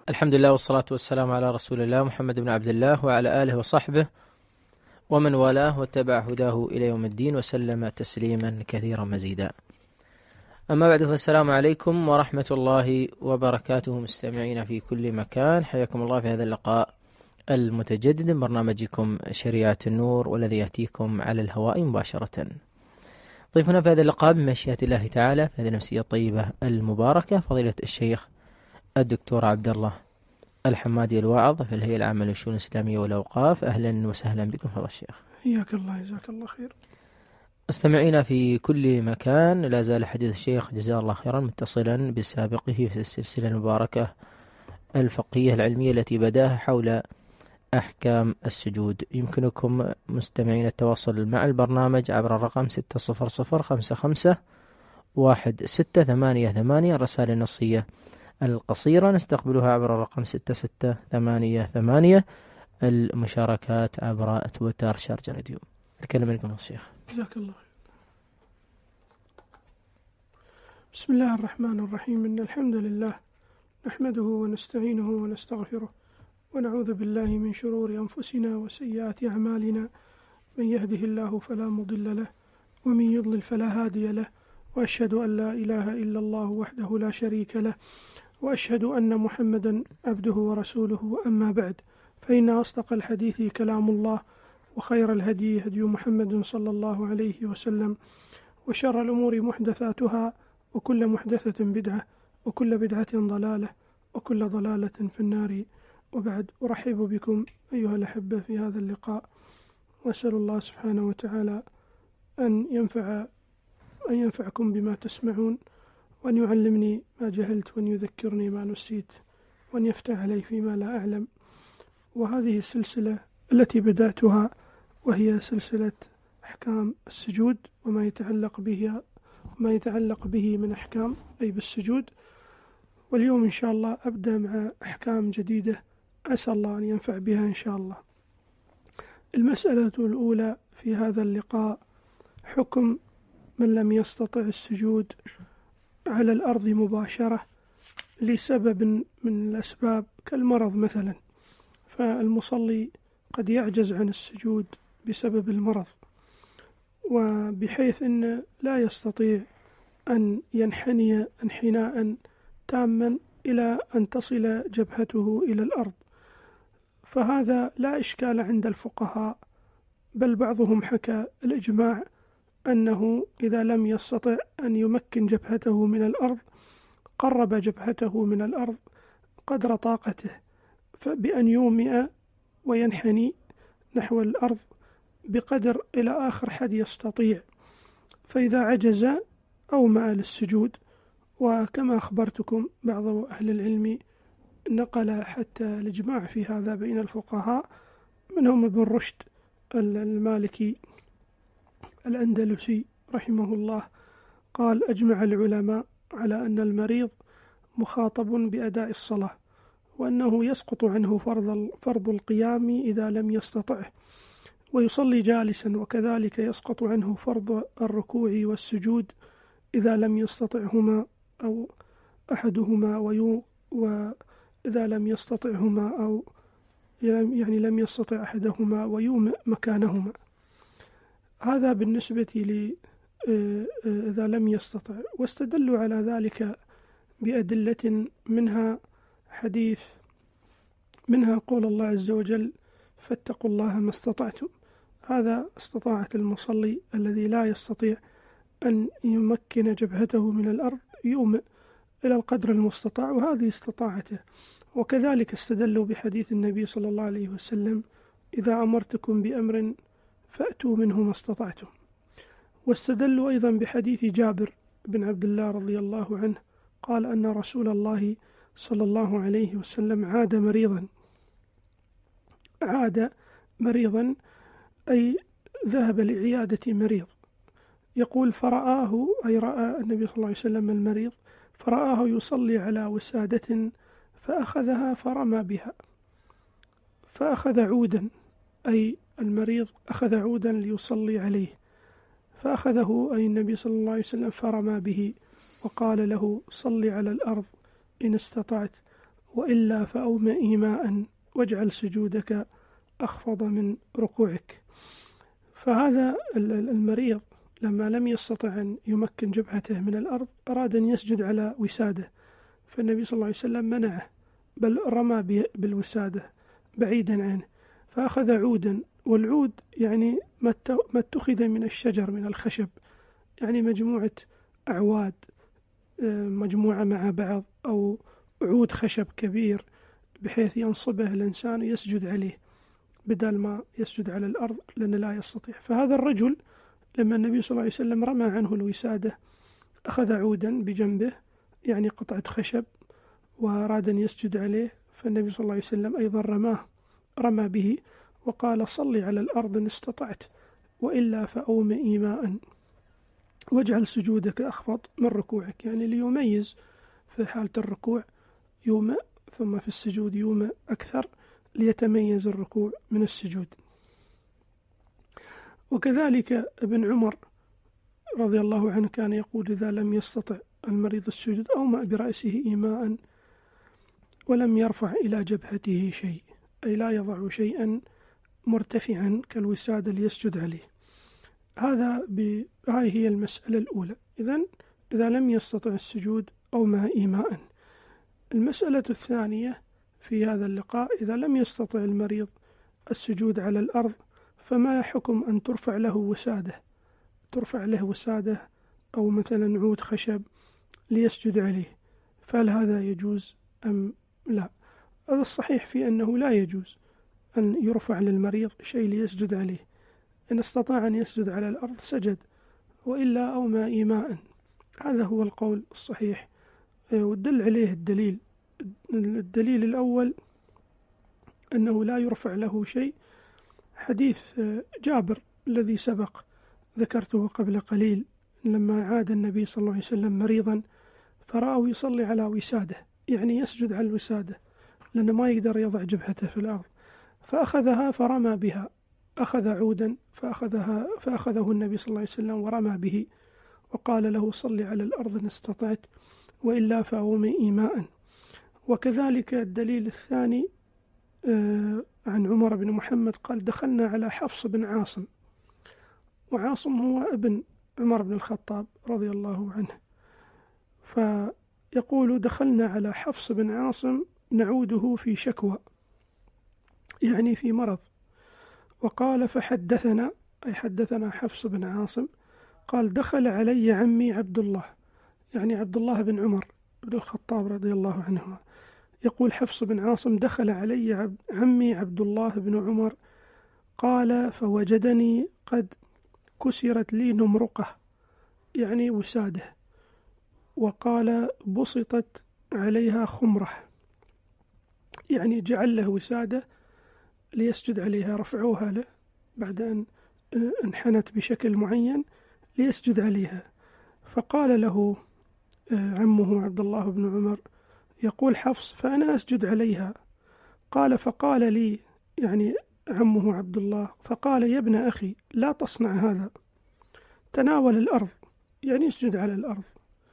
الحمد لله والصلاة والسلام على رسول الله محمد بن عبد الله وعلى آله وصحبه ومن والاه واتبع هداه إلى يوم الدين وسلم تسليما كثيرا مزيدا. أما بعد، فالسلام عليكم ورحمة الله وبركاته مستمعين في كل مكان، حياكم الله في هذا اللقاء المتجدد من برنامجكم شريعة النور، والذي يأتيكم على الهواء مباشرة. ضيفنا في هذا اللقاء بمشيئة الله تعالى في هذه النفسية الطيبة المباركة فضيلة الشيخ الدكتور عبد الله الحمادي الواعظ في الهيئة العامة للشؤون الإسلامية والأوقاف. أهلا وسهلا بكم فضل الشيخ. حياك الله، جزاك الله خير. مستمعينا في كل مكان، لا زال حديث الشيخ جزاه الله خيرا متصلا بسابقه في السلسلة المباركة الفقهية العلمية التي بداها حول أحكام السجود. يمكنكم مستمعين التواصل مع البرنامج عبر الرقم 600551688. الرسائل النصية القصيرة نستقبلها عبر الرقم 6688. المشاركات عبر تويتر شارجة راديو. الكلمة لكم الشيخ. جزاك الله خير. بسم الله الرحمن الرحيم. إن الحمد لله نحمده ونستعينه ونستغفره ونعوذ بالله من شرور أنفسنا وسيئات أعمالنا. من يهده الله فلا مضل له ومن يضلل فلا هادي له، وأشهد أن لا إله إلا الله وحده لا شريك له، وأشهد أن محمدا عبده ورسوله. أما بعد، فإن أصدق الحديث كلام الله، وخير الهدي هدي محمد صلى الله عليه وسلم، وشر الأمور محدثاتها، وكل محدثة بدعة، وكل بدعة ضلالة، وكل ضلالة في النار. وبعد، أرحب بكم أيها الأحبة في هذا اللقاء، وأسأل الله سبحانه وتعالى أن ينفعكم بما تسمعون، وأن يعلمني ما جهلت، وأن يذكرني ما نسيت، وأن يفتح علي فيما لا أعلم. وهذه السلسلة التي بدأتها وهي سلسلة أحكام السجود وما يتعلق به من أحكام أي بالسجود. واليوم إن شاء الله أبدأ مع أحكام جديدة أسأل الله أن ينفع بها إن شاء الله. المسألة الأولى في هذا اللقاء: حكم من لم يستطع السجود على الأرض مباشرة لسبب من الأسباب كالمرض مثلا، فالمصلي قد يعجز عن السجود بسبب المرض، وبحيث أن لا يستطيع أن ينحني انحناء تاما إلى أن تصل جبهته إلى الأرض، فهذا لا إشكال عند الفقهاء، بل بعضهم حكى الإجماع أنه إذا لم يستطع أن يمكن جبهته من الأرض قرب جبهته من الأرض قدر طاقته، بأن يومئ وينحني نحو الأرض بقدر إلى آخر حد يستطيع، فإذا عجز أومأ للسجود. وكما أخبرتكم بعض أهل العلم نقل حتى الإجماع في هذا بين الفقهاء، منهم ابن رشد المالكي الأندلسي رحمه الله قال: أجمع العلماء على أن المريض مخاطب بأداء الصلاة، وأنه يسقط عنه فرض القيام إذا لم يستطعه، ويصلي جالسا، وكذلك يسقط عنه فرض الركوع والسجود إذا لم يستطعهما أو أحدهما، وإذا لم يستطعهما أو يعني لم يستطع أحدهما ويومئ مكانهما. هذا بالنسبة إذا لم يستطع. واستدلوا على ذلك بأدلة منها قول الله عز وجل: فاتقوا الله ما استطعتم. هذا استطاعة المصلي الذي لا يستطيع أن يمكن جبهته من الأرض يومئ إلى القدر المستطاع، وهذه استطاعته. وكذلك استدلوا بحديث النبي صلى الله عليه وسلم: إذا أمرتكم بأمر فأتوا منه ما استطعتم. واستدلوا أيضا بحديث جابر بن عبد الله رضي الله عنه قال أن رسول الله صلى الله عليه وسلم عاد مريضا أي ذهب لعيادة مريض، يقول: فرآه، أي رأى النبي صلى الله عليه وسلم المريض، فرآه يصلي على وسادة فأخذها فرمى بها، فأخذ عودا، أي المريض أخذ عودا ليصلي عليه، فأخذه أي النبي صلى الله عليه وسلم فرمى به، وقال له: صلي على الأرض إن استطعت. وإلا فأومئ إيماء واجعل سجودك أخفض من ركوعك. فهذا المريض لما لم يستطع أن يمكن جبهته من الأرض أراد أن يسجد على وسادة، فالنبي صلى الله عليه وسلم منعه، بل رمى بالوسادة بعيدا عنه، فأخذ عودا، والعود يعني ما اتخذ من الشجر من الخشب، يعني مجموعة أعواد مجموعة مع بعض، أو عود خشب كبير بحيث ينصبه الإنسان يسجد عليه بدل ما يسجد على الأرض لأنه لا يستطيع. فهذا الرجل لما النبي صلى الله عليه وسلم رمى عنه الوسادة أخذ عودا بجنبه، يعني قطعة خشب، وأراد أن يسجد عليه، فالنبي صلى الله عليه وسلم أيضا رمى به وقال صل على الأرض إن استطعت، وإلا فأومئ إيماء واجعل سجودك أخفض من ركوعك، يعني ليميز في حالة الركوع يومئ، ثم في السجود يومئ أكثر ليتميز الركوع من السجود. وكذلك ابن عمر رضي الله عنه كان يقول إذا لم يستطع المريض السجود أومأ برأسه إيماء ولم يرفع إلى جبهته شيء، أي لا يضع شيئا مرتفعا كالوسادة ليسجد عليه. هاي هي المسألة الأولى. إذا لم يستطع السجود أومأ إيماء. المسألة الثانية في هذا اللقاء، إذا لم يستطع المريض السجود على الأرض فما حكم أن ترفع له وسادة أو مثلا عود خشب ليسجد عليه، فهل هذا يجوز أم لا؟ هذا الصحيح في أنه لا يجوز أن يرفع للمريض شيء ليسجد عليه، إن استطاع أن يسجد على الأرض سجد، وإلا أومأ إيماء. هذا هو القول الصحيح، والدل عليه الدليل الأول أنه لا يرفع له شيء، حديث جابر الذي سبق ذكرته قبل قليل، لما عاد النبي صلى الله عليه وسلم مريضا فرأوا يصلي على وسادة، يعني يسجد على الوسادة لأنه ما يقدر يضع جبهته في الأرض، فأخذها فرمى بها، أخذ عودا فأخذه النبي صلى الله عليه وسلم ورمى به وقال له صل على الأرض إن استطعت، وإلا فأومئ إيماء. وكذلك الدليل الثاني عن عمر بن محمد قال دخلنا على حفص بن عاصم، وعاصم هو ابن عمر بن الخطاب رضي الله عنه، فيقول دخلنا على حفص بن عاصم نعوده في شكوى، يعني في مرض، وقال فحدثنا، أي حدثنا حفص بن عاصم قال دخل علي عمي عبد الله، يعني عبد الله بن عمر بن الخطاب رضي الله عنهما، يقول حفص بن عاصم دخل علي عمي عبد الله بن عمر قال فوجدني قد كسرت لي نمرقة، يعني وسادة، وقال بسطت عليها خمرة، يعني جعل له وسادة ليسجد عليها، رفعوها له بعد أن انحنت بشكل معين ليسجد عليها، فقال له عمه عبد الله بن عمر يقول حفص فأنا أسجد عليها، قال فقال لي، يعني عمه عبد الله، فقال يا ابن أخي لا تصنع هذا، تناول الأرض، يعني اسجد على الأرض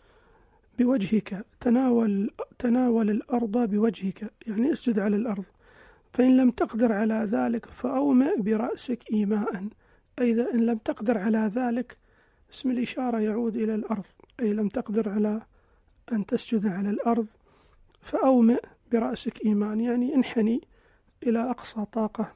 بوجهك، تناول الأرض بوجهك، يعني اسجد على الأرض، فإن لم تقدر على ذلك فأومئ برأسك إيماء، أي إن لم تقدر على ذلك، اسم الإشارة يعود إلى الأرض، أي لم تقدر على أن تسجد على الأرض فأومئ برأسك إيمان، يعني انحني إلى أقصى طاقة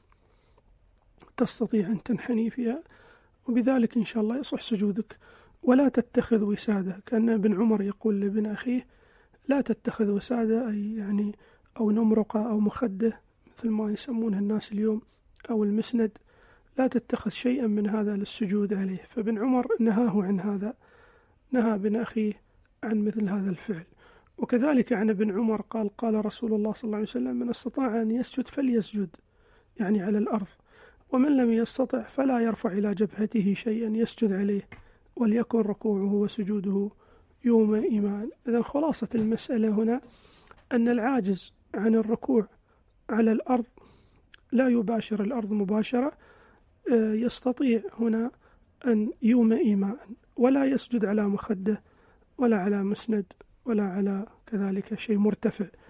تستطيع أن تنحني فيها، وبذلك إن شاء الله يصح سجودك. ولا تتخذ وسادة، كان ابن عمر يقول لابن أخيه لا تتخذ وسادة، أي يعني أو نمرقة أو مخدة مثل ما يسمونها الناس اليوم، أو المسند، لا تتخذ شيئا من هذا للسجود عليه. فابن عمر نهاه عن هذا، نهى ابن أخيه عن مثل هذا الفعل. وكذلك عن ابن عمر قال رسول الله صلى الله عليه وسلم من استطاع أن يسجد فليسجد، يعني على الأرض، ومن لم يستطع فلا يرفع إلى جبهته شيئا يسجد عليه، وليكن ركوعه وسجوده يوم إيمان. إذن خلاصة المسألة هنا أن العاجز عن الركوع على الأرض لا يباشر الأرض مباشرة، يستطيع هنا أن يوم إيمان، ولا يسجد على مخدة ولا على مسند ولا على كذلك شيء مرتفع،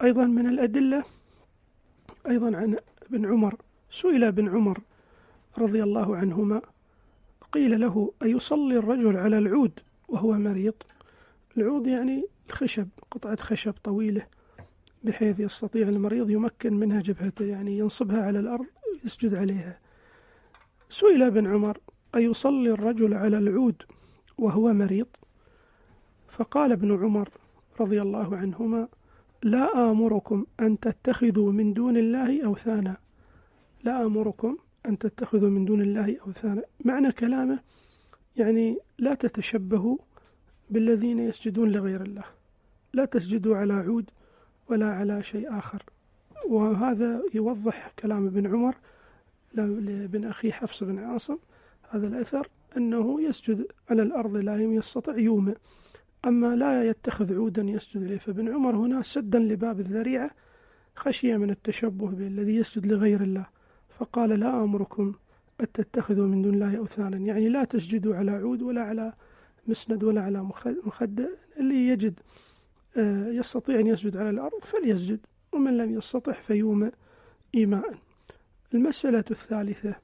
أيضا من الأدلة أيضا عن ابن عمر، سئل ابن عمر رضي الله عنهما، قيل له: أيصلي الرجل على العود وهو مريض؟ العود يعني الخشب، قطعة خشب طويلة بحيث يستطيع المريض يمكن منها جبهته، يعني ينصبها على الأرض يسجد عليها. سئل ابن عمر: أيصلي الرجل على العود وهو مريض؟ فقال ابن عمر رضي الله عنهما: لا آمركم أن تتخذوا من دون الله أوثانا. لا آمركم أن تتخذوا من دون الله أوثانا، معنى كلامه يعني لا تتشبهوا بالذين يسجدون لغير الله، لا تسجدوا على عود ولا على شيء آخر. وهذا يوضح كلام ابن عمر لابن أخي حفص بن عاصم هذا الأثر، أنه يسجد على الأرض لا يستطيع يومئ، أما لا يتخذ عودا يسجد إليه. فابن عمر هنا سدا لباب الذريعة خشية من التشبه بالذي يسجد لغير الله، فقال: لا أمركم أن تتخذوا من دون الله أوثانا، يعني لا تسجدوا على عود ولا على مسند ولا على مخدة. اللي يجد يستطيع أن يسجد على الأرض فليسجد، ومن لم يستطع فيومئ إيماء. المسألة الثالثة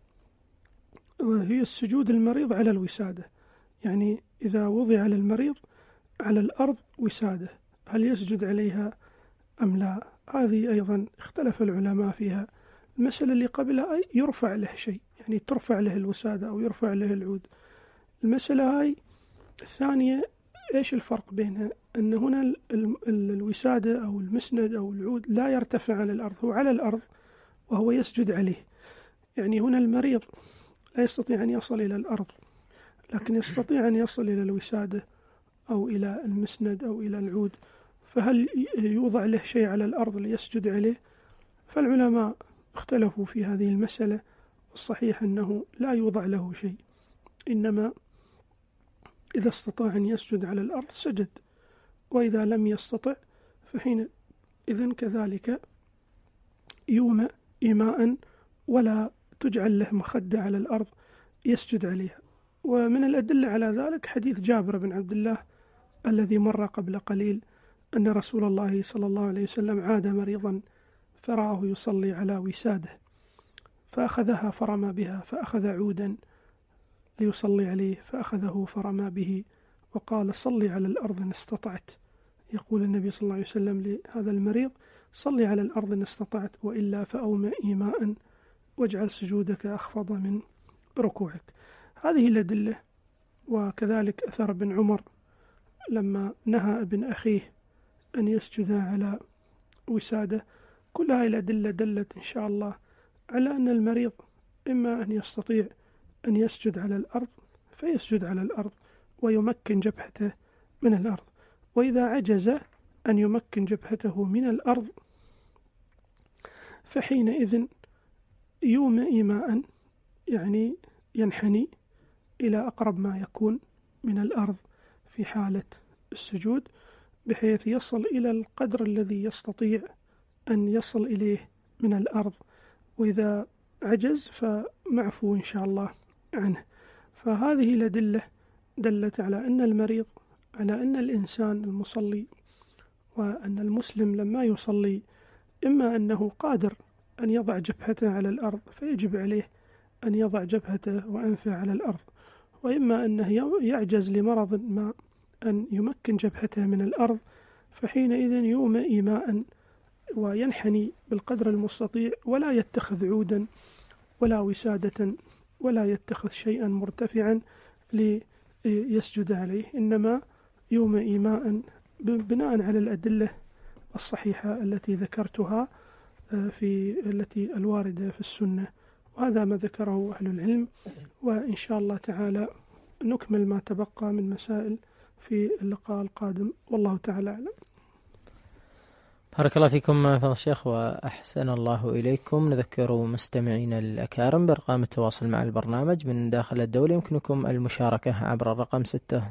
وهي السجود المريض على الوسادة، يعني إذا وضع للمريض على الأرض وسادة هل يسجد عليها أم لا؟ هذه أيضا اختلف العلماء فيها. المسألة اللي قبلها يرفع له شيء، يعني ترفع له الوسادة أو يرفع له العود. المسألة هاي الثانية إيش الفرق بينها؟ أن هنا الوسادة أو المسند أو العود لا يرتفع عن الأرض، هو على الأرض وهو يسجد عليه. يعني هنا المريض لا يستطيع أن يصل إلى الأرض، لكن يستطيع أن يصل إلى الوسادة أو إلى المسند أو إلى العود، فهل يوضع له شيء على الأرض ليسجد عليه؟ فالعلماء اختلفوا في هذه المسألة، والصحيح أنه لا يوضع له شيء، إنما إذا استطاع أن يسجد على الأرض سجد، وإذا لم يستطع فحين إذن كذلك يومئ إيماء ولا تجعل له مخدة على الأرض يسجد عليها. ومن الأدلة على ذلك حديث جابر بن عبد الله الذي مر قبل قليل، أن رسول الله صلى الله عليه وسلم عاد مريضا فرآه يصلي على وساده فأخذها فرمى بها، فأخذ عودا ليصلي عليه فأخذه فرمى به وقال: صلي على الأرض إن استطعت. يقول النبي صلى الله عليه وسلم لهذا المريض: صلي على الأرض إن استطعت، وإلا فأومئ إيماء واجعل سجودك أخفض من ركوعك. هذه الأدلة. وكذلك أثر ابن عمر لما نهى ابن أخيه أن يسجد على وسادة. كل هذه الأدلة دلت إن شاء الله على أن المريض إما أن يستطيع أن يسجد على الأرض فيسجد على الأرض ويمكن جبهته من الأرض، وإذا عجز أن يمكن جبهته من الأرض فحينئذ يومئ إيماء، يعني ينحني إلى أقرب ما يكون من الأرض في حالة السجود، بحيث يصل إلى القدر الذي يستطيع أن يصل إليه من الأرض، وإذا عجز فمعفو إن شاء الله عنه. فهذه الأدلة دلت على أن المريض، على أن الإنسان المصلي وأن المسلم لما يصلي إما أنه قادر أن يضع جبهته على الأرض فيجب عليه أن يضع جبهته وأنفه على الأرض، وإما أنه يعجز لمرض ما أن يمكن جبهته من الأرض، فحينئذ يومئ إيماء وينحني بالقدر المستطيع، ولا يتخذ عودا ولا وسادة ولا يتخذ شيئا مرتفعا ليسجد عليه، إنما يومئ إيماء بناء على الأدلة الصحيحة التي ذكرتها في التي الواردة في السنة. وهذا ما ذكره أهل العلم، وإن شاء الله تعالى نكمل ما تبقى من مسائل في اللقاء القادم، والله تعالى أعلم. بارك الله فيكم فضل الشيخ وأحسن الله إليكم. نذكر مستمعين الأكارم بأرقام التواصل مع البرنامج من داخل الدولة. يمكنكم المشاركة عبر الرقم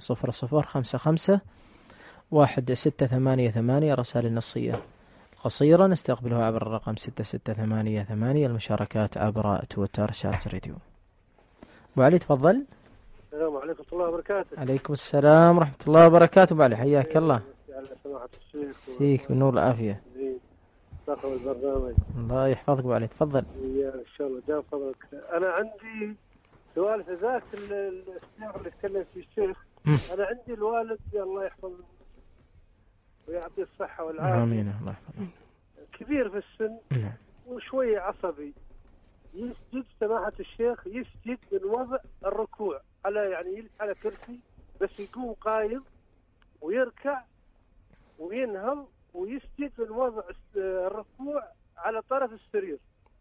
60055 رسائل نصية قصيرة نستقبلها عبر الرقم 6688. المشاركات عبر تويتر شارة الراديو. وعلي تفضل. السلام عليكم ورحمة الله وبركاته. عليكم السلام ورحمة الله وبركاته. وعلي حياك الله. سيك بالنور والعافية. طاقم البرنامج. الله يحفظك وعليه، تفضل. يا إن شاء الله جاب فضلك. أنا عندي سؤال في ذاك السياق اللي تكلم فيه الشيخ. أنا عندي الوالد الله يحفظه ويعطيه الصحة والعافية. آمين. الله يحفظه. كبير في السن وشوية عصبي. يسجد سماحة الشيخ، يسجد من وضع الركوع على يعني يجلس على كرسي، بس يقوم قايم ويركع وينهض ويسجد من وضع الركوع على طرف السرير.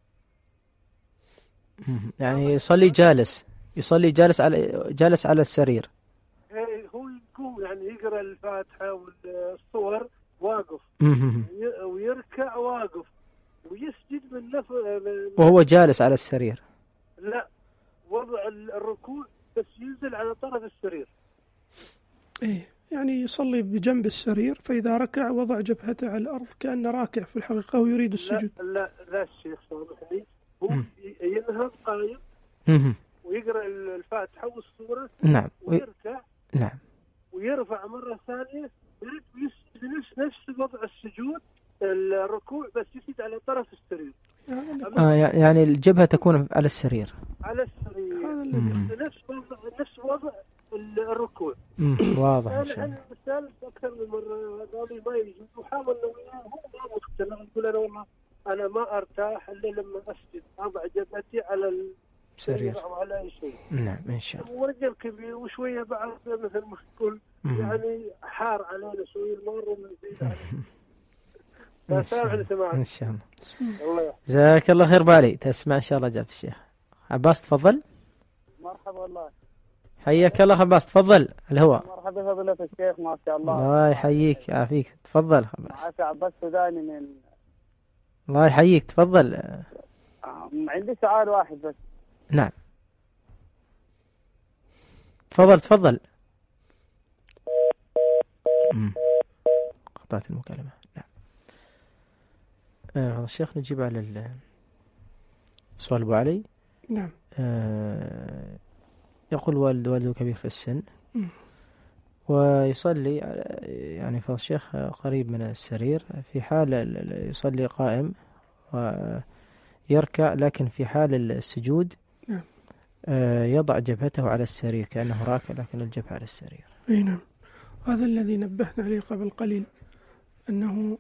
يعني يصلي جالس على السرير. هو يقوم يعني يقرأ الفاتحة والصور واقف، ويركع واقف، ويسجد من وهو جالس على السرير. لا، وضع الركوع بس ينزل على طرف السرير. إيه، يعني يصلي بجنب السرير، فإذا ركع وضع جبهته على الأرض كأنه راكع في الحقيقة ويريد السجود. لا الشيخ سامحني، هو ينهض قايم ويقرأ الفاتحة والسورة. نعم. ويركع. نعم. ويرفع مرة ثانية ويسجد نفس وضع السجود الركوع، بس يسجد على طرف السرير. يعني الجبهة تكون على السرير. على السرير. نفس وضع الركوع. واضح إن شاء الله. أنا بسأل أكثر من مرة قالوا ما يجوز، وحاول إنه هو ما مقتنع، يقول أنا والله أنا ما أرتاح إلا لما أسجد أضع جبهتي على السرير أو على أي شيء. نعم إن شاء الله. ورجل كبير وشوية بعد مثل ما تقول يعني حار علينا شوية المر من زيد علينا. إن شاء الله. جزاك الله خير بالي، تسمع إن شاء الله جابت الشيخ عباس. تفضل. مرحبا والله. حياك الله عباس، تفضل الهواء. مرحبا فضيلة الشيخ، ما شاء الله. الله يحييك يعافيك، تفضل عباس. معك عباس سوداني من. الله يحييك، تفضل. عندي سؤال واحد بس. نعم تفضل. قطعت المكالمة. نعم. هذا الشيخ نجيب على السؤال أبو علي. نعم. يقول والده كبير في السن ويصلي يعني فضل الشيخ قريب من السرير، في حال يصلي قائم ويركع، لكن في حال السجود يضع جبهته على السرير كأنه راكع، لكن الجبهة على السرير. أي نعم، هذا الذي نبهنا عليه قبل قليل، أنه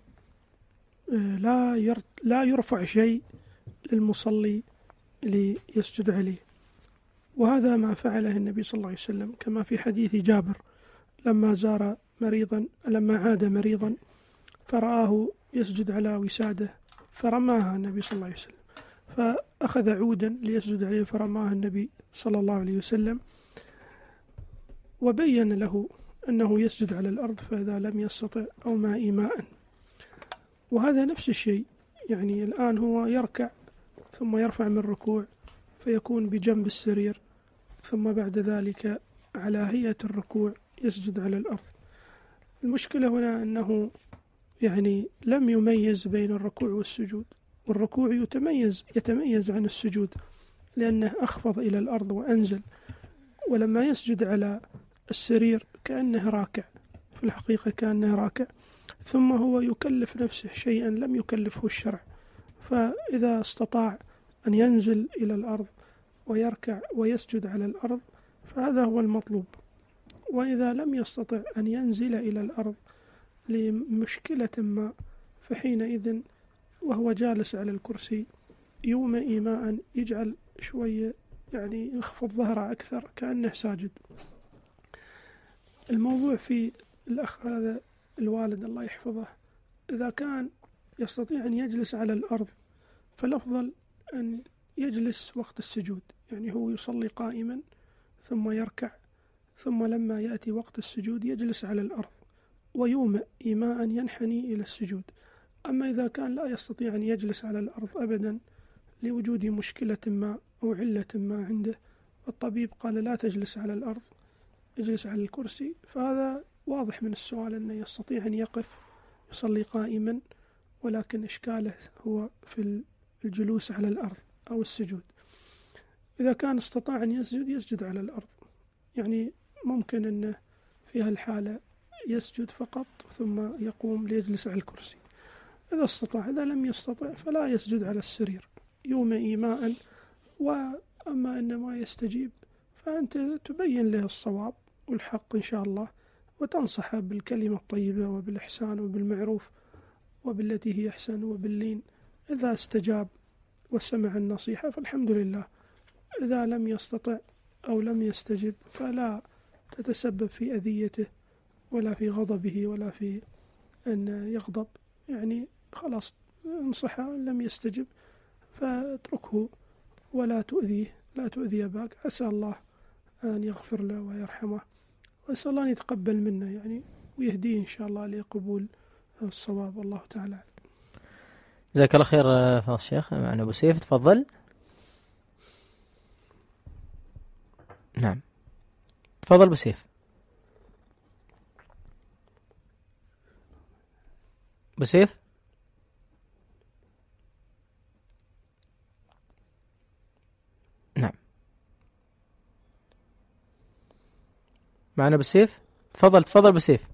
لا يرفع شيء للمصلي ليسجد عليه، وهذا ما فعله النبي صلى الله عليه وسلم كما في حديث جابر لما عاد مريضا فرآه يسجد على وساده فرماها النبي صلى الله عليه وسلم، فأخذ عودا ليسجد عليه فرماها النبي صلى الله عليه وسلم، وبين له أنه يسجد على الأرض فإذا لم يستطع أومى إيماء. وهذا نفس الشيء، يعني الآن هو يركع ثم يرفع من الركوع فيكون بجنب السرير، ثم بعد ذلك على هيئة الركوع يسجد على الأرض. المشكلة هنا أنه يعني لم يميز بين الركوع والسجود، والركوع يتميز عن السجود لأنه أخفض إلى الأرض وأنزل، ولما يسجد على السرير كأنه راكع، في الحقيقة كأنه راكع، ثم هو يكلف نفسه شيئا لم يكلفه الشرع، فإذا استطاع أن ينزل إلى الأرض ويركع ويسجد على الأرض فهذا هو المطلوب، وإذا لم يستطع أن ينزل إلى الأرض لمشكلة ما فحينئذ وهو جالس على الكرسي يومئ إيماء، يجعل شوية يعني يخفض ظهره أكثر كأنه ساجد. الموضوع في الأخ هذا الوالد الله يحفظه، إذا كان يستطيع أن يجلس على الأرض فالأفضل أن يجلس وقت السجود، يعني هو يصلي قائما ثم يركع، ثم لما يأتي وقت السجود يجلس على الأرض ويومئ إيماء ينحني إلى السجود. أما إذا كان لا يستطيع أن يجلس على الأرض أبدا لوجود مشكلة ما أو علة ما عنده، الطبيب قال لا تجلس على الأرض، اجلس على الكرسي، فهذا واضح من السؤال أنه يستطيع أن يقف يصلي قائما، ولكن إشكاله هو في الجلوس على الأرض أو السجود. إذا كان استطاع أن يسجد على الأرض، يعني ممكن أنه في هالحالة يسجد فقط ثم يقوم ليجلس على الكرسي. إذا استطاع. إذا لم يستطع فلا يسجد على السرير، يومئ إيماء. وأما إن ما يستجيب فأنت تبين له الصواب والحق إن شاء الله، وتنصحه بالكلمة الطيبة وبالإحسان وبالمعروف وبالتي هي أحسن وباللين. إذا استجاب وسمع النصيحة فالحمد لله. إذا لم يستطع أو لم يستجب فلا تتسبب في أذيته ولا في غضبه ولا في أن يغضب، يعني خلاص انصحه. لم يستجب فاتركه ولا تؤذيه، لا تؤذي أباك. عسى الله أن يغفر له ويرحمه، وأسأل الله أن يتقبل منا يعني ويهديه إن شاء الله لقبول الصواب. والله تعالى. جزاك الله خير فضل الشيخ. معنا أبو سيف، تفضل. نعم تفضل أبو سيف. أبو سيف نعم معنا أبو سيف، تفضل أبو سيف.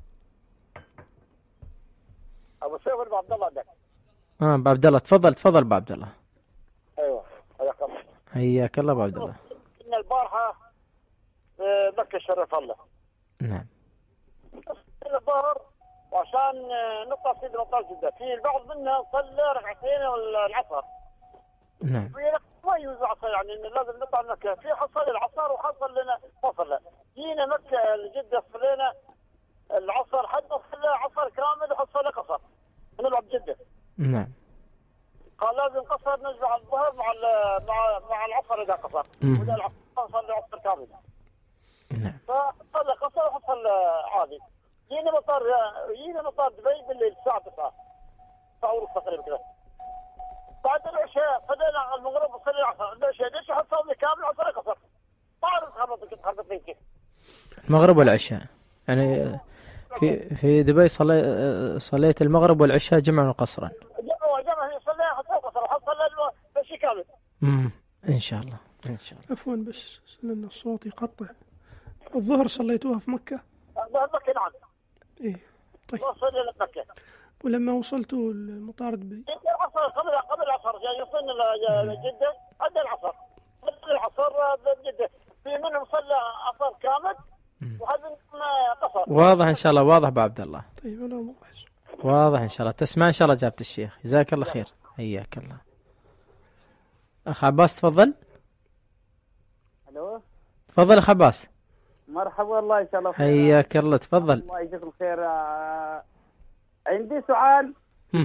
ابو سيف ابو عبد الله عندك. أبو عبد الله، تفضل أبو عبد الله. ايوه حياك الله. حياك الله أبو عبد الله. ان البارحه في مكه شرف الله. نعم. الظهر وعشان نطلع سيدنا مطار جده، في البعض منا صلى ركعتين العصر. نعم. ما يجوز العصر، يعني إن لازم نطلع مكه، في حصل العصر وحصل لنا ما صلى. جينا مكه لجده صلينا العصر، حتى صلى عصر كامل وحصل قصر نلعب جده. نعم. قال لازم قصر نجمع الظهر مع العصر اذا قصر، واذا العصر صلى العصر كامل. نعم. فصلى قصر وحصل عادي. جينا مطار دبي بالليل الساعه 9 ونص تقريبا كذا. بعد العشاء صلينا المغرب وصلي العصر، العشاء ليش حصلنا كامل عصر قصر؟ ما اعرف خربط لي كيف. المغرب والعشاء يعني في دبي صليت المغرب والعشاء جمعا وقصرا. جمع صلى حصل قصر وحصل الشيء كامل. ان شاء الله. عفوا بس لأن الصوت يقطع. الظهر صليتوها في مكة؟ مكة نعم. إيه طيب. وصلنا لمكة. ولما وصلتوا المطار دبي؟ العصر قبل العصر يعني وصلنا جدة عند العصر. قبل العصر بجدة في منهم صلى عصر كامل وهذا قصر. واضح ان شاء الله، واضح ابو عبد الله. طيب انا واضح. واضح ان شاء الله. تسمع ان شاء الله اجابة الشيخ. جزاك الله خير. حياك الله. اخ عباس تفضل. الو تفضل اخ عباس. مرحبا الله ان شاء الله. حياك الله تفضل. الله يجزاكم خير. عندي سؤال.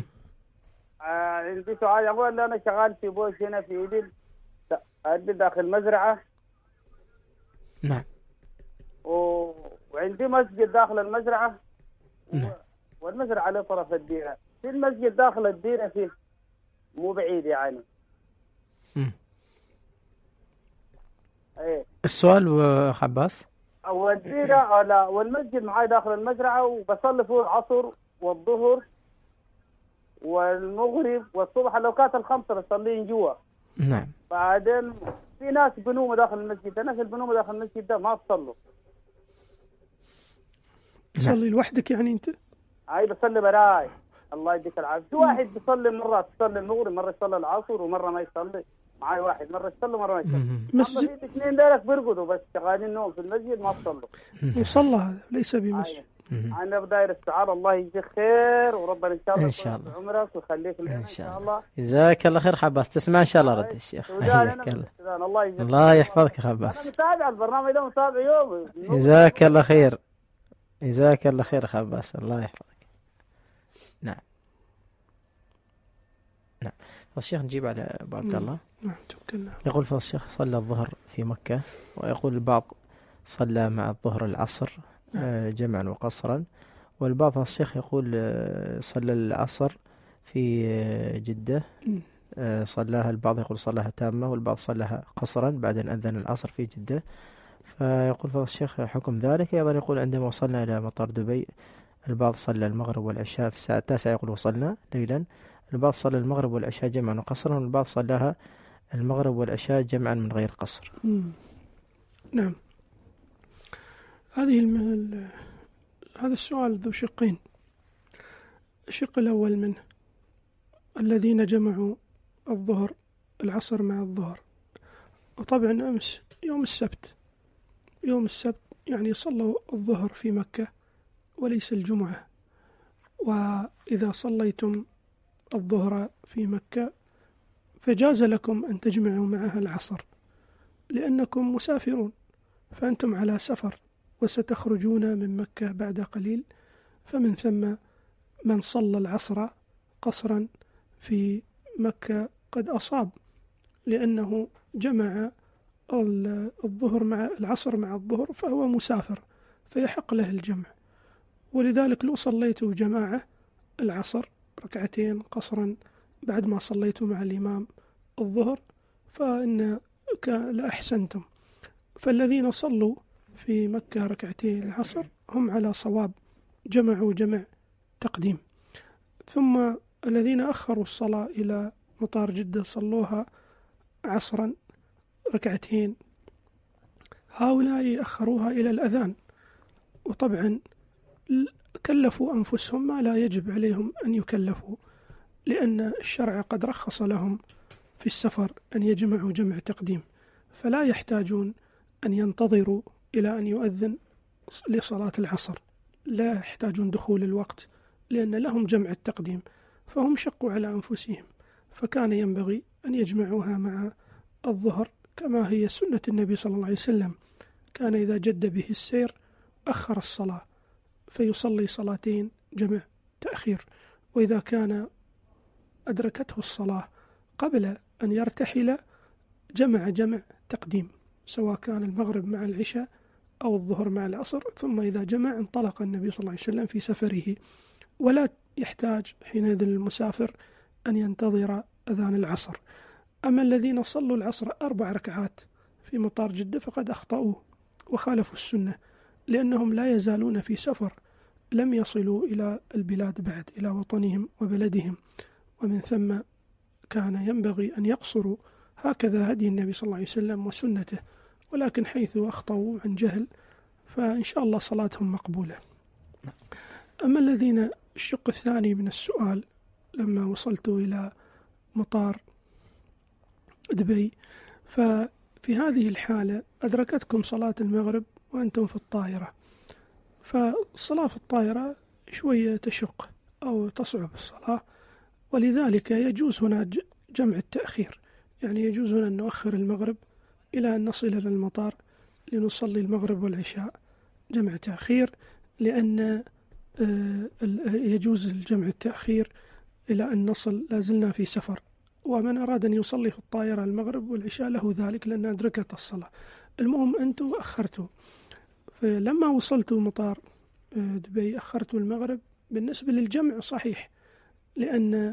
عندي سؤال. أقول أنا شغال في بوش هنا في إدل داخل مزرعة. نعم. وعندي مسجد داخل المزرعة. نعم. والمزرعة على طرف الديرة. في المسجد داخل الديرة فيه مو بعيد يعني. ايه السؤال اخ عباس. والديرة لا، والمسجد معاي داخل المزرعة، وبصلي فيه العصر والظهر والمغرب والصبح الأوقات الخمسة بصلين جوا. نعم. بعدين في ناس بنوموا داخل المسجد، الناس اللي بنوموا داخل المسجد ده ما تصلوا. تصلي لوحدك يعني أنت؟ هاي بصلي براي. الله يديك العافية. في واحد بيصلي مرة تصلي المغرب، مرة يصلي العصر، ومرة ما يصلي. معاي واحد مرة يصلي مرة ما يصلي. مسجد. في اثنين دارك بيرقدوا بس شغالين نوم في المسجد ما تصلوا. مصلى هذا ليس بمسجد. أنا بداير السعادة. الله يجزيك خير، وربنا إن شاء الله إن شاء الله عمرك ويخليك لنا إن شاء الله. جزاك الله خير عباس. تسمع إن شاء الله رد الشيخ. حياك الله. الله يحفظك يا عباس. أنا متابع البرنامج ده، متابع يومي. جزاك الله خير. جزاك الله خير يا عباس. الله يحفظك. نعم. الشيخ نجيب على أبو عبد الله. نعم توكلنا. يقول فضل الشيخ صلى الظهر في مكة، ويقول البعض صلى مع الظهر العصر جمعا وقصرا، والبعض الشيخ يقول صلى العصر في جدة، صلاها البعض يقول صلاها تامة، والبعض صلاها قصرا بعدين أذن العصر في جدة. فيقول فضل الشيخ حكم ذلك. أيضا يقول عندما وصلنا إلى مطار دبي البعض صلى المغرب والعشاء في الساعة 9 يقول وصلنا ليلا، البعض صلى المغرب والعشاء جمعا وقصرا، والبعض صلاها المغرب والعشاء جمعا من غير قصر. نعم. هذا السؤال ذو شقين. الشق الأول منه الذين جمعوا العصر مع الظهر، وطبعا أمس يوم السبت يعني صلوا الظهر في مكة وليس الجمعة، وإذا صليتم الظهر في مكة فجاز لكم أن تجمعوا معها العصر لأنكم مسافرون، فأنتم على سفر وستخرجون من مكة بعد قليل، فمن ثم من صلى العصر قصرا في مكة قد أصاب، لأنه جمع الظهر مع العصر مع الظهر فهو مسافر فيحق له الجمع. ولذلك لو صليتوا جماعة العصر ركعتين قصرا بعد ما صليتوا مع الإمام الظهر فإن لأحسنتم. فالذين صلوا في مكة ركعتين العصر هم على صواب، جمعوا جمع تقديم. ثم الذين أخروا الصلاة إلى مطار جدة صلوها عصرا ركعتين، هؤلاء أخروها إلى الأذان، وطبعا كلفوا أنفسهم ما لا يجب عليهم أن يكلفوا، لأن الشرع قد رخص لهم في السفر أن يجمعوا جمع تقديم، فلا يحتاجون أن ينتظروا إلى أن يؤذن لصلاة العصر، لا يحتاجون دخول الوقت لأن لهم جمع التقديم، فهم شقوا على أنفسهم، فكان ينبغي أن يجمعوها مع الظهر كما هي سنة النبي صلى الله عليه وسلم. كان إذا جد به السير أخر الصلاة فيصلي صلاتين جمع تأخير، وإذا كان أدركته الصلاة قبل أن يرتحل جمع تقديم، سواء كان المغرب مع العشاء أو الظهر مع العصر، ثم إذا جمع انطلق النبي صلى الله عليه وسلم في سفره، ولا يحتاج حينئذ المسافر أن ينتظر أذان العصر. أما الذين صلوا العصر 4 ركعات في مطار جدة فقد أخطأوا وخالفوا السنة، لأنهم لا يزالون في سفر، لم يصلوا إلى البلاد بعد، إلى وطنهم وبلدهم، ومن ثم كان ينبغي أن يقصروا، هكذا هدي النبي صلى الله عليه وسلم وسنته، ولكن حيث أخطأوا عن جهل فإن شاء الله صلاتهم مقبولة. أما الذين الشق الثاني من السؤال، لما وصلت إلى مطار دبي، ففي هذه الحالة أدركتكم صلاة المغرب وأنتم في الطائرة، فالصلاة في الطائرة شوية تشق أو تصعب الصلاة، ولذلك يجوز هنا جمع التأخير، يعني يجوز هنا أن نؤخر المغرب إلى أن نصل إلى المطار لنصلي المغرب والعشاء جمع تأخير، لأن يجوز الجمع التأخير إلى أن نصل لازلنا في سفر، ومن أراد أن يصلي في الطائرة المغرب والعشاء له ذلك لأن أدركت الصلاة. المهم أنتم أخرتوا، فلما وصلتوا مطار دبي أخرتوا المغرب. بالنسبة للجمع صحيح، لأن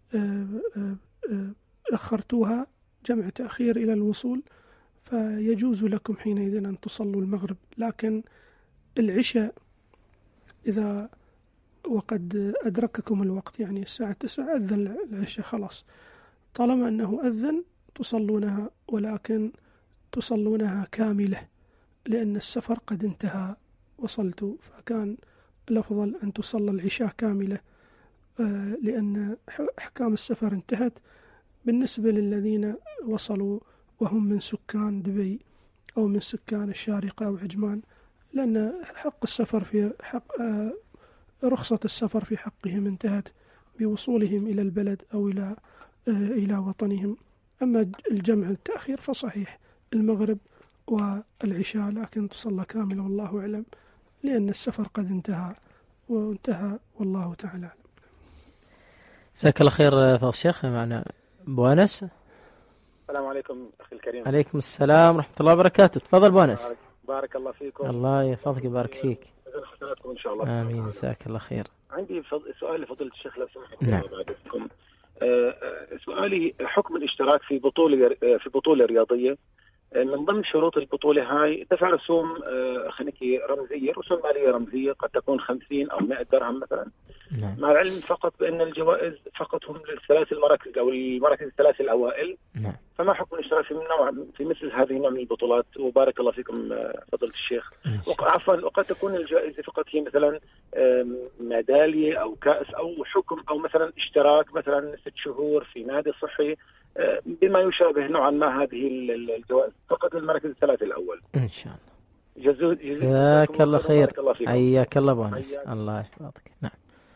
أخرتوها جمع تأخير إلى الوصول، فيجوز لكم حينئذ أن تصلوا المغرب. لكن العشاء إذا وقد أدرككم الوقت، يعني الساعة 9 أذن العشاء، خلاص طالما أنه أذن تصلونها، ولكن تصلونها كاملة لأن السفر قد انتهى، وصلتوا، فكان الأفضل أن تصلى العشاء كاملة لأن أحكام السفر انتهت. بالنسبة للذين وصلوا وهم من سكان دبي أو من سكان الشارقة أو عجمان، لأن حق السفر في حق رخصة السفر في حقهم انتهت بوصولهم إلى البلد أو إلى وطنهم. أما الجمع التأخير فصحيح المغرب والعشاء، لكن تصلى كامل والله أعلم، لأن السفر قد انتهى والله تعالى أعلم. جزاك الله خير فضل الشيخ. معنا أبو أنس. السلام عليكم أخي الكريم. عليكم السلام ورحمة الله وبركاته. تفضل أبو أنس. بارك الله فيكم. الله يحفظك ويبارك فيك. حسناتكم إن شاء الله. آمين. جزاك الله خير. عندي سؤال لفضيلة الشيخ لو سمحت. نعم. سؤالي حكم الاشتراك في بطولة رياضية من ضمن شروط البطولة هاي دفع رسوم خلينا نحكي رمزية، رسوم مالية رمزية قد تكون 50 أو 100 درهم مثلا. نعم. مع العلم فقط بأن الجوائز فقط هم للثلاث المراكز أو المراكز الثلاث الأوائل. نعم. فما حكم الاشتراك في مثل هذه النوع من البطولات؟ وبارك الله فيكم فضيلة الشيخ. عفوا، وقد تكون الجائزة فقط هي مثلا ميدالية أو كأس أو حكم أو مثلا اشتراك مثلا 6 شهور في نادي صحي بما يشابه نوعا ما هذه الجوائز فقط للمراكز الثلاث الأول. إن شاء الله. جزاك الله خير. حياك الله أبو أنس، الله يحفظك. نعم.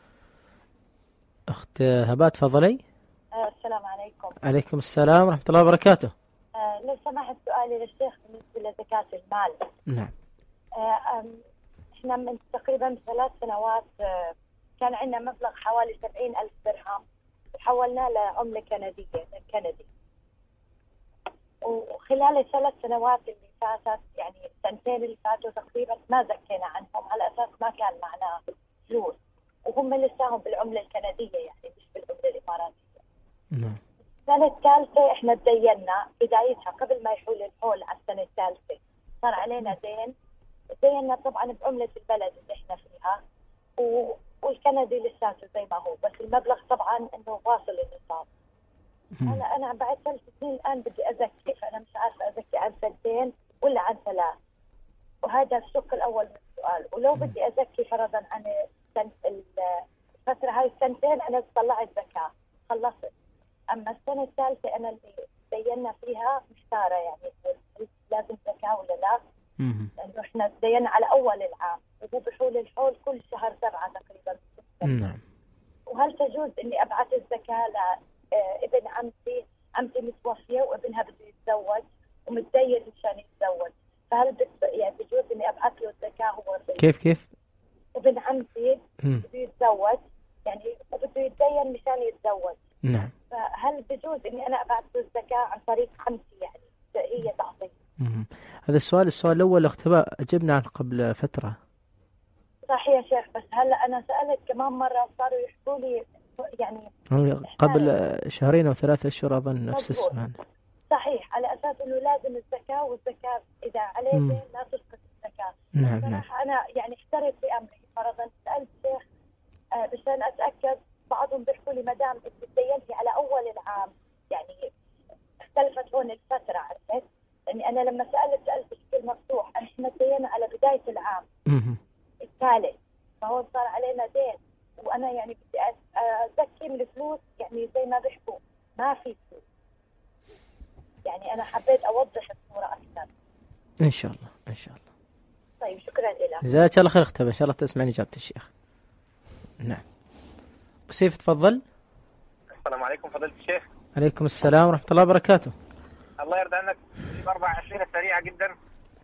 أخت هبات تفضلي. السلام عليكم. عليكم السلام ورحمة الله وبركاته. لو سمحت سؤالي للشيخ بالنسبة لزكاة المال. نعم. احنا من تقريبا 3 سنوات كان عندنا مبلغ حوالي 70,000 درهم وحولناه لعملة كندية كندي. وخلال ال3 سنوات اللي فاتت، يعني 2 اللي فاتوا تقريبا، ما زكينا عنهم على أساس ما كان معنا فلوس، وهم لساهم بالعملة الكندية يعني مش بالعملة الإماراتية. نعم. السنة الثالثة احنا تدينا بدايتها قبل ما يحول الحول على السنة الثالثة، صار علينا دين. دينا طبعا بعملة البلد اللي احنا فيها، والكندي لساته زي ما هو، بس المبلغ طبعا انه واصل النصاب. هلا انا بعد 3 سنين الان بدي ازكي، فانا مش عارفة ازكي عن 2 ولا عن 3. وهذا الشق الاول من السؤال. ولو بدي ازكي فرضا عن الفترة هاي 2 انا طلعت زكاة خلصت، اما السنة الثالثة انا اللي دينا فيها محتارة، يعني لازم زكاة ولا لا؟ لأنه إحنا دينا على أول العام، وهو بحول الحول كل شهر 7 تقريبا. نعم. وهل تجوز إني أبعث الزكاة لابن عمتي متوفية وابنها بده يتزوج ومتدين مشان يتزوج، فهل يعني بجوز إني أبعث له الزكاة هو؟ كيف؟ ابن عمتي بده يتزوج يعني وبده يتدين مشان يتزوج. نعم. فهل بجوز إني أنا أبعث له الزكاة عن طريق عمتي، يعني هي تعطي؟ هذا السؤال الأول اختباء أجبنا عنه قبل فترة. صحيح يا شيخ، بس هلا أنا سألت كمان مرة صاروا يحكوا لي يعني قبل 2 أو 3 أشهر أظن نفس السؤال. صحيح، على أساس إنه لازم الزكاة، والزكاة إذا عليه دين لا تسقط الزكاة. نعم. صراحة أنا يعني احترت بأمري، فرضا سألت شيخ بشان أتأكد. بعضهم بيحكوا لي مدام تدينتي على أول العام، يعني اختلفت هون الفترة، عرفت؟ يعني أنا لما سألت بشكل مفتوح، احنا تدينا على بداية العام الثالث، فهو صار علينا دين، وأنا يعني بدي أزكي من الفلوس، يعني زي ما بيحكوا ما في فلوس. يعني أنا حبيت أوضح الصورة أكثر. إن شاء الله إن شاء الله. طيب شكرا لك. جزاك الله خير اختبى، إن شاء الله تسمعني إجابة الشيخ. نعم. سيف تفضل. السلام عليكم فضيلة الشيخ. عليكم السلام ورحمة الله وبركاته. الله يرضى عنك. 4 أسئلة سريعة جدا.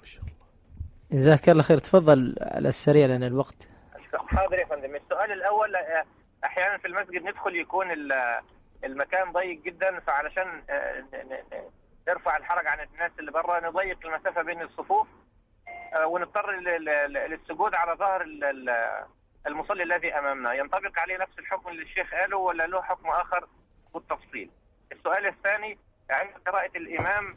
جزاك الله خير، تفضل على السريع لأن الوقت. حاضر يا فندم. السؤال الأول، أحيانا في المسجد ندخل يكون المكان ضيق جدا، فعلشان نرفع الحرج عن الناس اللي برا نضيق المسافة بين الصفوف، ونضطر للسجود على ظهر المصلي الذي أمامنا. ينطبق عليه نفس الحكم اللي الشيخ قاله ولا له حكم آخر بالتفصيل؟ السؤال الثاني، عند قراءة الإمام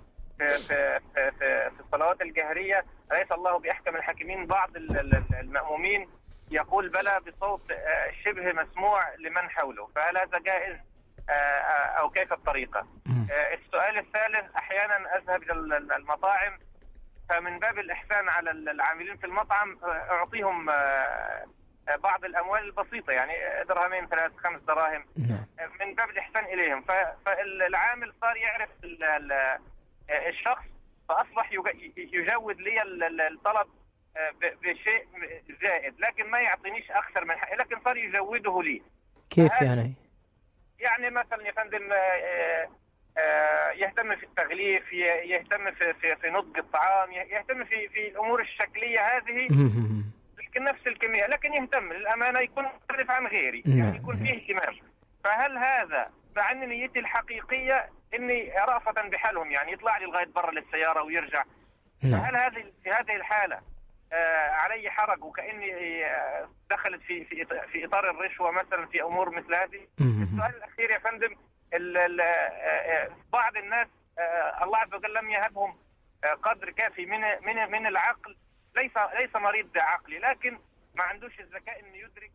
في الصلوات الجهرية، أليس الله بأحكم الحاكمين؟ بعض المأمومين يقول بلى بصوت شبه مسموع لمن حوله، فهل هذا جائز أو كيف الطريقة؟ السؤال الثالث، أحيانا أذهب إلى المطاعم، فمن باب الإحسان على العاملين في المطعم أعطيهم بعض الأموال البسيطة، يعني 2 3 5 دراهم، من باب الإحسان إليهم. فالعامل صار يعرف الشخص، فأصبح يجود لي الطلب بشيء زائد، لكن ما يعطينيش أكثر من حقي، لكن صار يجوده لي. كيف يعني؟ يعني مثلا يا فندم يهتم في التغليف، يهتم في نضج الطعام، يهتم في الأمور الشكلية هذه، لكن نفس الكمية، لكن يهتم للأمانة، يكون مختلف عن غيري، يعني يكون فيه اهتمام. فهل هذا مع أن نيتي الحقيقية إني رأفة بحالهم، يعني يطلع لي لغاية برا للسيارة ويرجع، هل في هذه الحالة علي حرج وكأني دخلت في إطار الرشوة مثلا في أمور مثل هذه؟ السؤال الأخير يا فندم، بعض الناس الله عز وجل لم يهبهم قدر كافي من العقل، ليس مريض عقلي، لكن ما عندوش الذكاء انه يدرك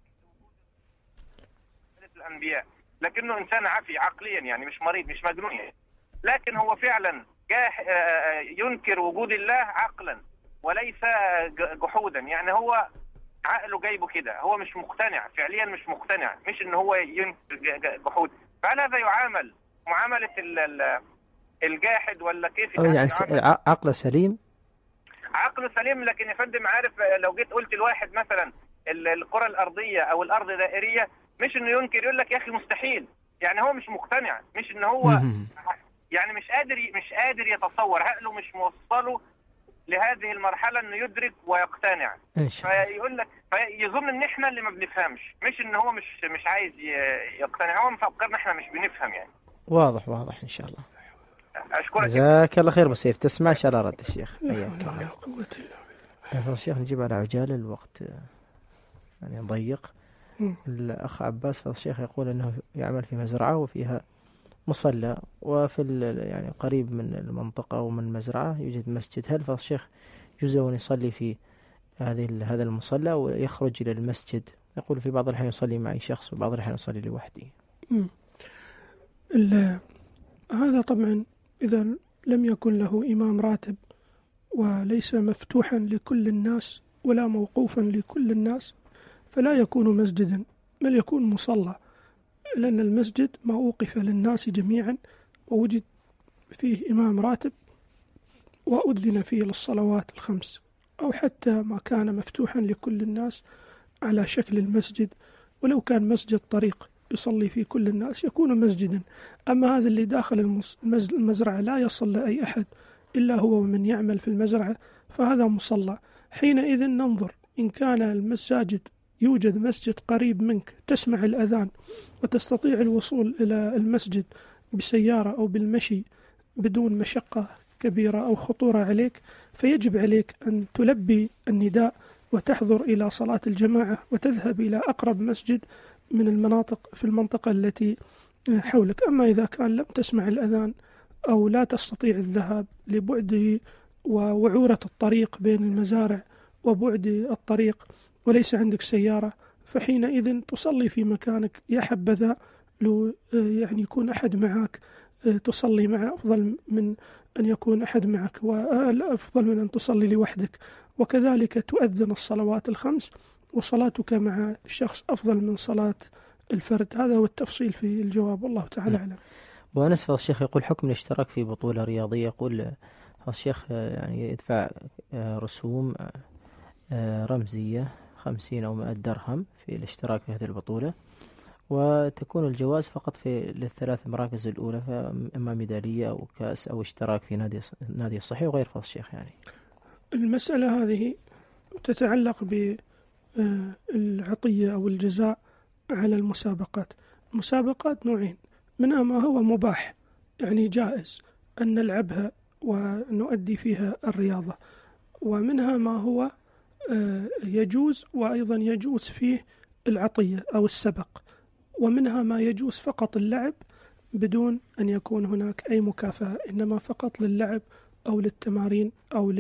وجود الانبياء، لكنه انسان عافي عقليا، يعني مش مريض مش مجنون يعني. لكن هو فعلا ينكر وجود الله عقلا وليس جحودا، يعني هو عقله جايبه كده، هو مش مقتنع فعليا، مش مقتنع، مش ان هو ينكر جحود. فهل هذا يعامل معاملة الجاحد ولا كيف؟ يعني عقله سليم؟ عقله سليم، لكن يا فندم عارف لو جيت قلت لواحد مثلا الكرة الأرضية أو الأرض دائرية، مش إنه ينكر، يقول لك يا أخي مستحيل، يعني هو مش مقتنع، مش إن هو يعني مش قادر يتصور، عقله مش موصله لهذه المرحلة إنه يدرك ويقتنع. فيقول لك فيظن إن إحنا اللي ما بنفهمش، مش إن هو مش عايز يقتنع، هو مفكرنا إحنا مش بنفهم يعني. واضح إن شاء الله. أشكرك. جزاك الله خير بصير، تسمع إن شاء الله رد الشيخ. الشيخ نجيب على عجالة، الوقت يعني ضيق. الأخ عباس فضل الشيخ يقول أنه يعمل في مزرعة وفيها مصلى، وفي يعني قريب من المنطقة ومن المزرعة يوجد مسجد. هل فضل الشيخ يجوز أن يصلي في هذا المصلى ويخرج إلى المسجد؟ يقول في بعض الأحيان يصلي معي شخص وبعض الأحيان يصلي لوحدي. هذا طبعا إذا لم يكن له إمام راتب وليس مفتوحا لكل الناس ولا موقوفا لكل الناس فلا يكون مسجدا، بل يكون مصلى، لأن المسجد ما وقف للناس جميعا ووجد فيه إمام راتب وأذن فيه للصلوات الخمس، أو حتى ما كان مفتوحا لكل الناس على شكل المسجد، ولو كان مسجد طريق يصلي فيه كل الناس يكون مسجدا. أما هذا اللي داخل المزرعة لا يصل لأي أحد إلا هو ومن يعمل في المزرعة، فهذا مصلى. حينئذ ننظر إن كان المساجد يوجد مسجد قريب منك تسمع الأذان وتستطيع الوصول إلى المسجد بسيارة أو بالمشي بدون مشقة كبيرة أو خطورة عليك، فيجب عليك أن تلبي النداء وتحضر إلى صلاة الجماعة وتذهب إلى أقرب مسجد من المناطق في المنطقة التي حولك. أما إذا كان لم تسمع الأذان أو لا تستطيع الذهاب لبعده ووعورة الطريق بين المزارع وبعد الطريق وليس عندك سيارة، فحينئذ تصلي في مكانك، يا حبذا لو يعني يكون أحد معك تصلي معه، أفضل من أن يكون أحد معك، وأفضل من أن تصلي لوحدك. وكذلك تؤذن الصلوات الخمس، وصلاتك مع الشخص أفضل من صلاة الفرد. هذا هو التفصيل في الجواب، والله تعالى أعلم. وأنس فضل الشيخ يقول حكم الاشتراك في بطولة رياضية، يقول الشيخ يعني يدفع رسوم رمزية 50 أو 100 درهم في الاشتراك في هذه البطولة، وتكون الجوائز فقط في للثلاث مراكز الأولى، فإما ميدالية أو كأس أو اشتراك في نادي الصحي وغير. فضل الشيخ يعني المسألة هذه تتعلق بالعطية أو الجزاء على المسابقات. المسابقات نوعين، منها ما هو مباح يعني جائز أن نلعبها ونؤدي فيها الرياضة، ومنها ما هو يجوز وأيضا يجوز فيه العطية أو السبق، ومنها ما يجوز فقط اللعب بدون أن يكون هناك أي مكافأة، إنما فقط للعب أو للتمارين أو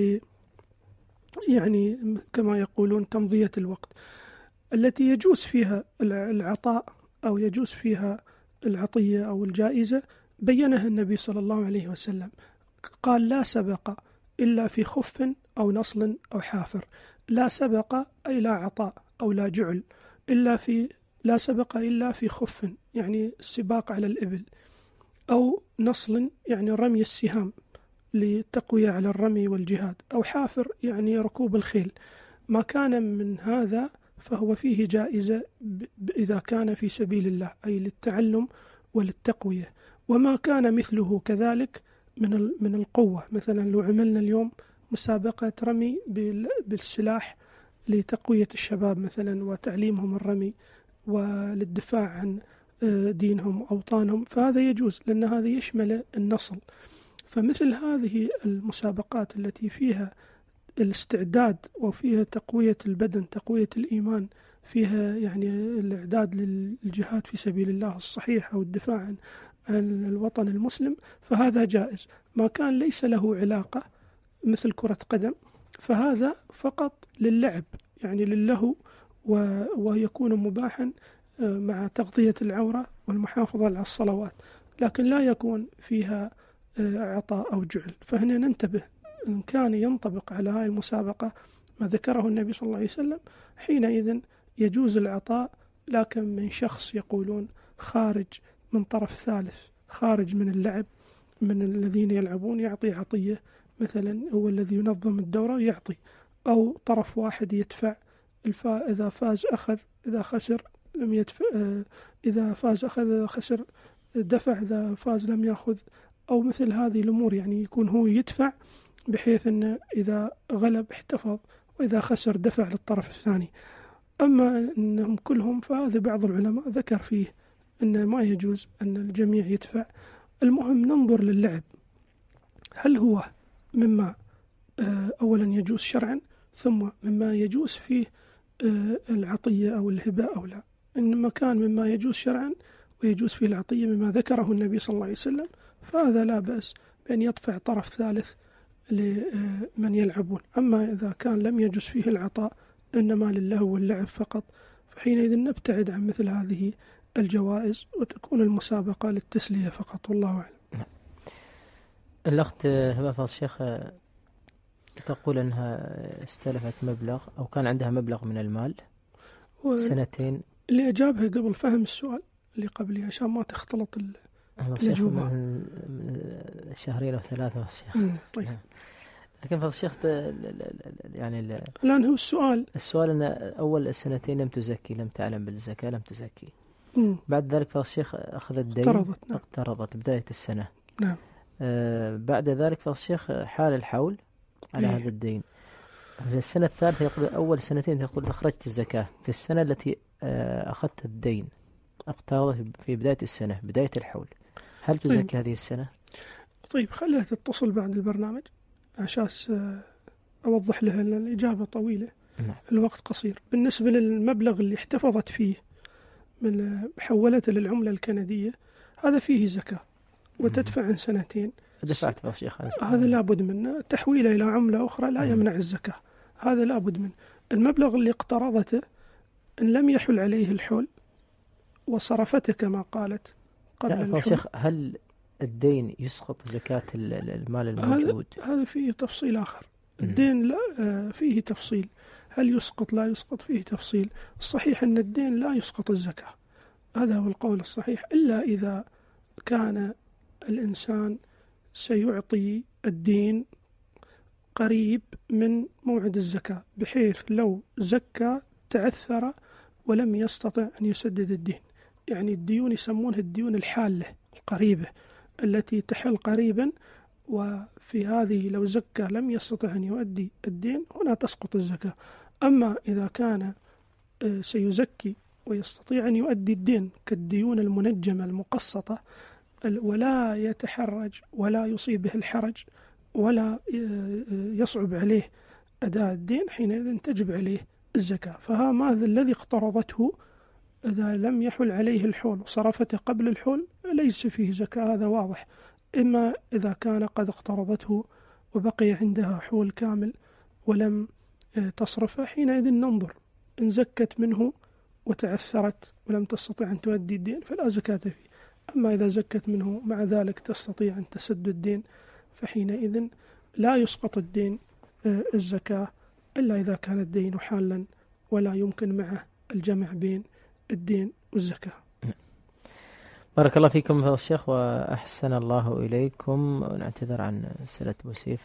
يعني كما يقولون تمضية الوقت. التي يجوز فيها العطاء أو يجوز فيها العطية أو الجائزة بينها النبي صلى الله عليه وسلم، قال لا سبق إلا في خف أو نصل أو حافر. لا سبق أي لا عطاء أو لا جعل لا سبق إلا في خف يعني السباق على الإبل، أو نصل يعني رمي السهام للتقوية على الرمي والجهاد، أو حافر يعني ركوب الخيل. ما كان من هذا فهو فيه جائزة إذا كان في سبيل الله أي للتعلم وللتقوية. وما كان مثله كذلك من القوة، مثلا لو عملنا اليوم مسابقة رمي بالسلاح لتقوية الشباب مثلا وتعليمهم الرمي وللدفاع عن دينهم وأوطانهم، فهذا يجوز لأن هذا يشمل النصل. فمثل هذه المسابقات التي فيها الاستعداد وفيها تقوية البدن، تقوية الإيمان، فيها يعني الإعداد للجهاد في سبيل الله الصحيح أو الدفاع عن الوطن المسلم، فهذا جائز. ما كان ليس له علاقة مثل كرة قدم، فهذا فقط للعب يعني للهو، ويكون مباحا مع تغطية العورة والمحافظة على الصلوات، لكن لا يكون فيها عطاء أو جعل. فهنا ننتبه، إن كان ينطبق على هاي المسابقة ما ذكره النبي صلى الله عليه وسلم حينئذ يجوز العطاء، لكن من شخص يقولون خارج من طرف ثالث، خارج من اللعب، من الذين يلعبون، يعطي عطية مثلا هو الذي ينظم الدورة يعطي، أو طرف واحد يدفع، إذا فاز أخذ، إذا خسر لم يدفع، إذا فاز أخذ، إذا خسر دفع، إذا فاز لم يأخذ، أو مثل هذه الأمور، يعني يكون هو يدفع بحيث أن إذا غلب احتفظ، وإذا خسر دفع للطرف الثاني. أما أنهم كلهم فهذا بعض العلماء ذكر فيه أن ما يجوز أن الجميع يدفع. المهم ننظر للعب، هل هو مما أولا يجوز شرعا، ثم مما يجوز فيه العطية أو الهباء أو لا. إنما كان مما يجوز شرعا ويجوز فيه العطية مما ذكره النبي صلى الله عليه وسلم، فهذا لا بأس بأن يدفع طرف ثالث لمن يلعبون. أما إذا كان لم يجوز فيه العطاء إنما لله واللعب فقط، فحينئذ نبتعد عن مثل هذه الجوائز وتكون المسابقة للتسلية فقط، والله أعلم. الأخت هبة الشيخ تقول أنها استلفت مبلغ أو كان عندها مبلغ من المال سنتين. اللي أجابها قبل فهم السؤال اللي قبلي عشان ما تختلط الأجوبة. من شهرين أو ثلاثة الشيخ. طيب. لكن فضل الشيخ يعني الآن هو السؤال أن أول سنتين لم تزكي، لم تعلم بالزكاة، لم تزكي. بعد ذلك فضل الشيخ أخذت دين، اقترضت بداية السنة. نعم. بعد ذلك فضل الشيخ حال الحول على هذا الدين. في السنة الثالثة يقول أول سنتين تقول أخرجت الزكاة، في السنة التي أخذت الدين اقترضت في بداية السنة، بداية الحول، هل تزكي هذه السنة؟ طيب خليها تتصل بعد البرنامج عشان أوضح لها، لأن الإجابة طويلة. الوقت قصير. بالنسبة للمبلغ اللي احتفظت فيه من حولته للعملة الكندية، هذا فيه زكاة وتدفع عن سنتين. دفعت يا شيخ هذا لابد منه، تحويله إلى عملة أخرى لا يمنع الزكاة، هذا لابد منه. المبلغ اللي اقترضته إن لم يحل عليه الحول وصرفته كما قالت قبل الحول، شيخ هل الدين يسقط زكاة المال الموجود؟ هذا فيه تفصيل آخر. الدين لا فيه تفصيل، هل يسقط لا يسقط فيه تفصيل. الصحيح أن الدين لا يسقط الزكاة، هذا هو القول الصحيح، إلا إذا كان الإنسان سيعطي الدين قريب من موعد الزكاة، بحيث لو زكى تعثر ولم يستطع أن يسدد الدين. يعني الديون يسمونها الديون الحالة القريبة التي تحل قريبا، وفي هذه لو زكى لم يستطع أن يؤدي الدين هنا تسقط الزكاة. أما إذا كان سيزكي ويستطيع أن يؤدي الدين كالديون المنجمة المقسطة ولا يتحرج ولا يصيبه الحرج ولا يصعب عليه أداء الدين، حينئذ تجب عليه الزكاة. فهذا الذي اقترضته إذا لم يحل عليه الحول وصرفته قبل الحول ليس فيه زكاة، هذا واضح. إما إذا كان قد اقترضته وبقي عندها حول كامل ولم تصرفه، حينئذ ننظر إن زكت منه وتعثرت ولم تستطيع أن تؤدي الدين فلا زكاة فيه. أما إذا زكت منه مع ذلك تستطيع أن تسد الدين، فحينئذ لا يسقط الدين الزكاة إلا إذا كان الدين حالا ولا يمكن معه الجمع بين الدين والزكاة. بارك الله فيكم فضل الشيخ وأحسن الله إليكم، ونعتذر عن أسئلة بوسيف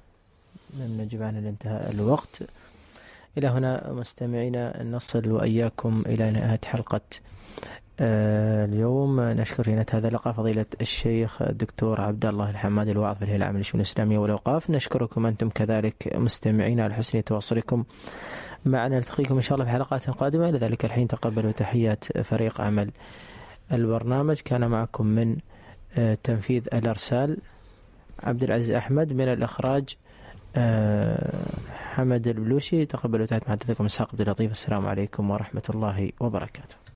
لم نجب عن الانتهاء الوقت. إلى هنا مستمعينا نصل وإياكم إلى نهاية حلقة اليوم. نشكر في نهاية هذا اللقاء فضيلة الشيخ الدكتور عبد الله الحمادي الواعظ في الهيئة العامة للشؤون الإسلامية والأوقاف. نشكركم أنتم كذلك مستمعين على حسن تواصلكم معنا. نلتقيكم إن شاء الله في حلقات قادمة. إلى ذلك الحين تقبلوا تحيات فريق عمل البرنامج. كان معكم من تنفيذ الأرسال عبد العزيز أحمد، من الإخراج حمد البلوشي. تقبلوا تحيات محدثكم إسحاق عبد اللطيف. السلام عليكم ورحمة الله وبركاته.